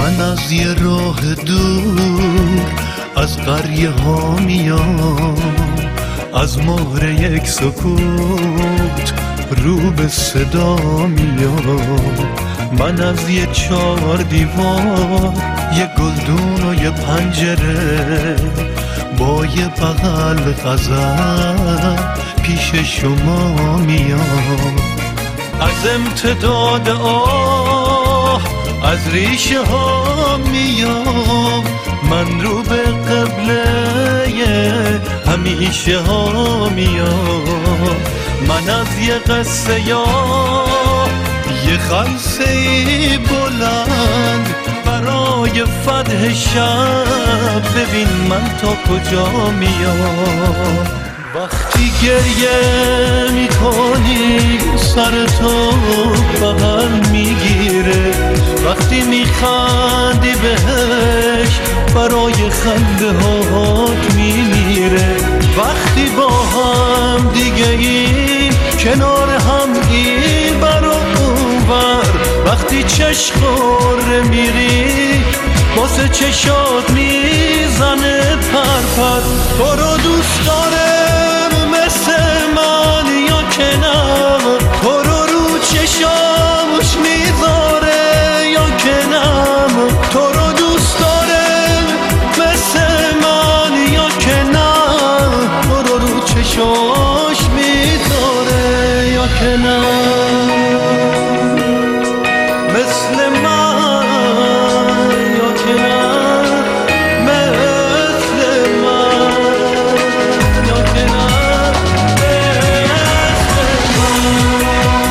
من از یه راه دور از قریه ها میام، از مهر یک سکوت رو به صدا میام. من از یه 4 دیوار، یه گلدون و یه پنجره، با یه بغل غزل پیش شما میام. از امتداد آه از ریشه ها میام، من رو به قبله همیشه ها میام. من از یه قصه یا یه خلسه بلند برای فتح شب، ببین من تا کجا میام. وقتی گریه میکنی سرتو بغل میگیره، وقتی میخندی بهش برای خنده هات میمیره. وقتی با هم دیگه این کنار هم این بر و اونور، وقتی چشخوره میری واسه چشات میزنه پرپر. تو رو دوست دارم مثل من یا که نه، تو رو چشامش میذاره یا که نه. تو رو دوست دارم مثل من یا که نه، تو رو چشاش میذاره یا که نه. مثل من یا که نه، مثل من یا که نه، مثل من.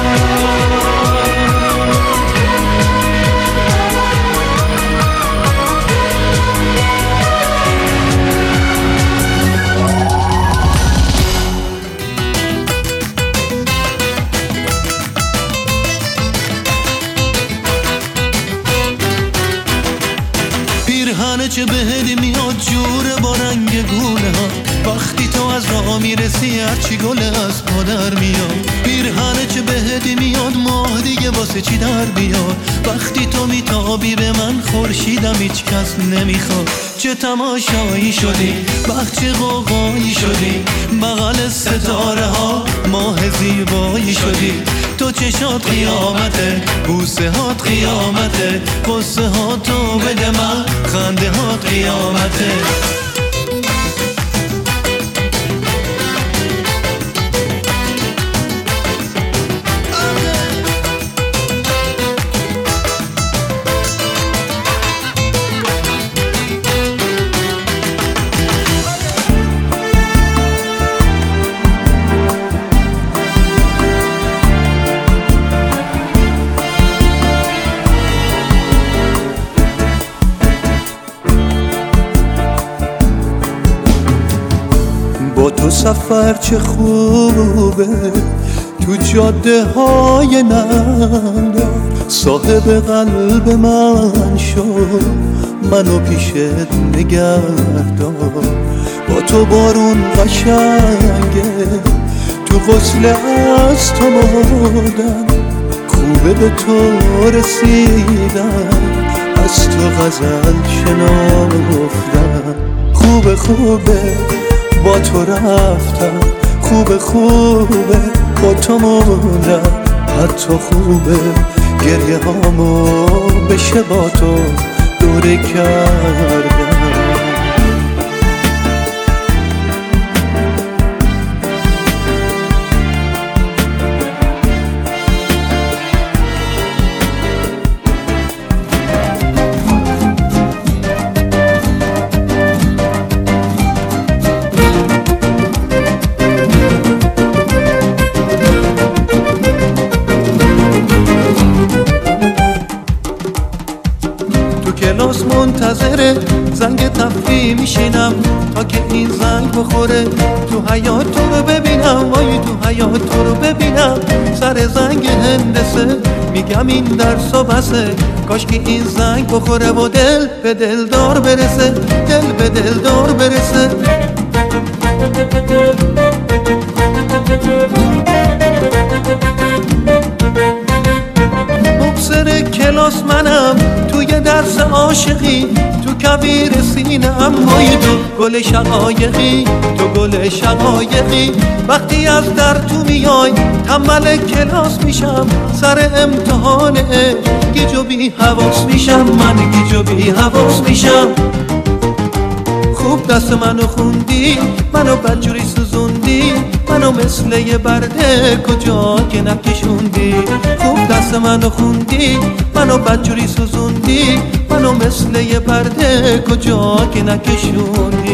پیرهنه چه بهت میاد جوره با رنگ گونه ها، وقتی تو از راه میرسی هرچی گل از پادر میاد. پیرهنه چه بهت میاد ماه دیگه واسه چی در بیاد، وقتی تو میتابی به من خورشیدم هیچ کس نمیخواد. چه تماشایی شدی وقت چه قوقایی شدی، بغل ستاره ها ماه زیبایی شدی. تو چشات قیامته، بوسه هات قیامته، قصه ها تو بده من، خنده هات قیامته. با تو سفر چه خوبه، تو جاده های ننگر صاحب قلب من شو، منو پیشت نگهدار. با تو بارون قشنگه، تو غسل از تو مردن، خوبه به تو رسیدن، از تو غزل شناختن. خوبه خوبه با تو رفتم، خوبه خوبه با تو موندم. حتی خوبه گریه هامو بشه با تو دوره کردم. کلاس منتظره زنگ تفریح میشینم تا که این زنگ بخوره. تو حیات تو رو ببینم، وای تو حیات تو رو ببینم. سر زنگ هندسه میگم این درس و بسه، کاش که این زنگ بخوره و دل به دلدار برسه، دل به دلدار برسه. مبصره که کلاس منم، توی درس عاشقی، تو کویر سینه امای تو گل شقایقی، تو گل شقایقی. وقتی از در تو میای تنبل کلاس میشم، سر امتحان گیج و بی حواس میشم، من گیج و بی حواس میشم. خوب دست منو خوندی، منو بدجوری سوزوندی، منو مثل یه برده کجا که نکشوندی. خوب دست منو خوندی، منو بدجوری سوزوندی، منو مثل یه برده کجا که نکشوندی.